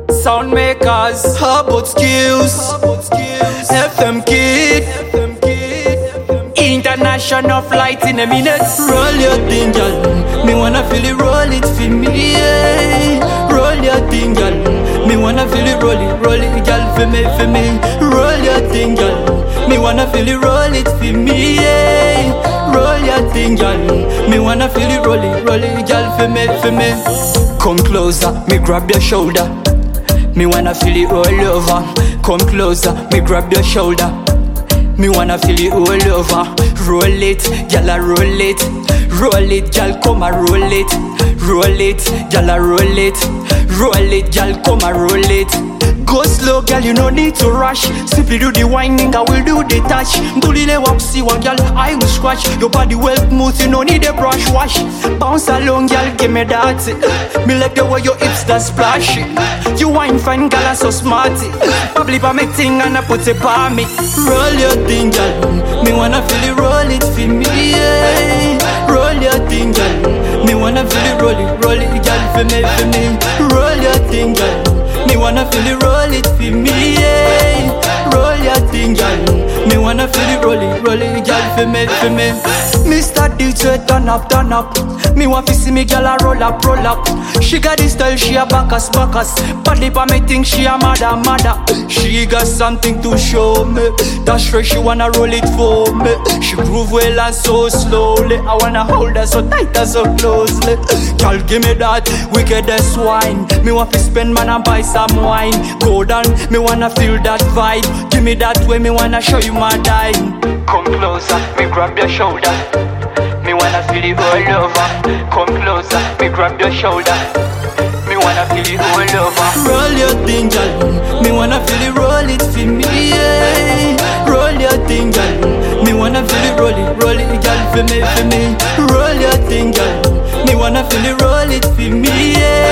Sound makers, about skills, FM Kid, international flight in a minute. Roll your thing, girl. Me wanna feel it, roll it for me. Yeah. Roll your thing, girl. Me wanna feel it, roll it, girl, for me, for me. Roll your thing, girl. Me wanna feel it, roll it for me. Yeah. Roll your thing, girl. Me wanna feel it, roll it, girl, for me, for me. Come closer, me grab your shoulder. Me wanna feel it all over. Come closer, me grab your shoulder. Me wanna feel it all over. Roll it, gyal, roll it. Roll it, gyal, come and roll it. Roll it, gyal, roll it. Roll it, gyal, come and roll it. Go slow, girl, you no need to rush. Simply do the winding, I will do the touch. Bulile wapsi one, girl, I will scratch. Your body well smooth, you no need a brush wash. Bounce along, girl, give me that. Me like the way your hips that splash. You wine fine, girl, I'm so smarty. Probably by me thing and I put it by me. Roll your thing, girl. Me wanna feel it, roll it for me. Yeah. Roll your thing, girl. Me wanna feel it, roll it, girl, for me, for me. Roll your thing, girl. Me wanna feel it, roll it for me, yeah. Roll your thing, girl. Me wanna feel it, roll it, girl, for me, for me. Mr. DJ, turn up, turn up. Me want to see me, girl, a roll up, roll up. She got this style, she a backus, backus. Badly pa me think she a mother, mother. She got something to show me. That's right, she wanna roll it for me. She groove well and so slowly. I wanna hold her so tight and so closely. Girl, give me that wickedest wine. Me want to spend man and buy some wine. Go down, me wanna feel that vibe. Give me that way, me wanna show you my dime. Come closer, me grab your shoulder. Me wanna feel it all over. Come closer, me grab your shoulder. Me wanna feel it all over. Roll your thing, girl. Me wanna feel it, roll it for me, yeah. Roll your thing, girl. Me wanna feel it, roll it, girl, for me, for me. Roll your thing, girl. Me wanna feel it, roll it for me,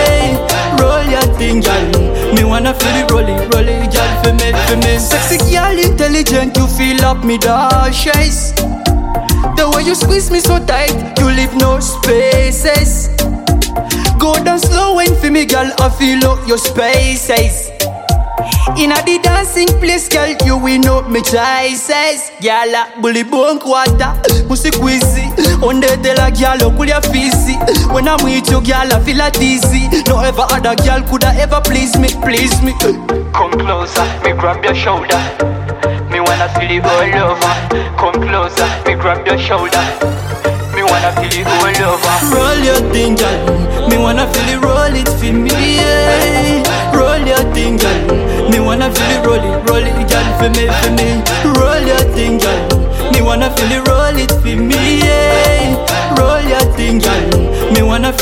yeah. Roll your thing, girl. Me wanna feel it, roll it, girl, for me, for me. Sexy girl, intelligent, you fill up me dashes. The way you squeeze me so tight, you leave no spaces. Go down slow and for me, girl, I feel up your spaces. In a the dancing place, girl, you win up me choices. Girl, bully bone quarter, musi quizzy. On the tell a girl, cool your fizzy. When I'm with you, girl, I feel like dizzy. No ever other girl coulda ever please me, please me. Come closer, me grab your shoulder. Me wanna feel it all over. Come closer, me grab your shoulder. Me wanna feel it all over. Roll your thing, girl. Me wanna feel it, roll it for me, yeah. Roll your thing, girl. Me wanna feel it, roll it, girl, for me, for me. Roll your thing, girl. Me wanna feel it, roll it for me, yeah. Roll your thing, girl. Me wanna feel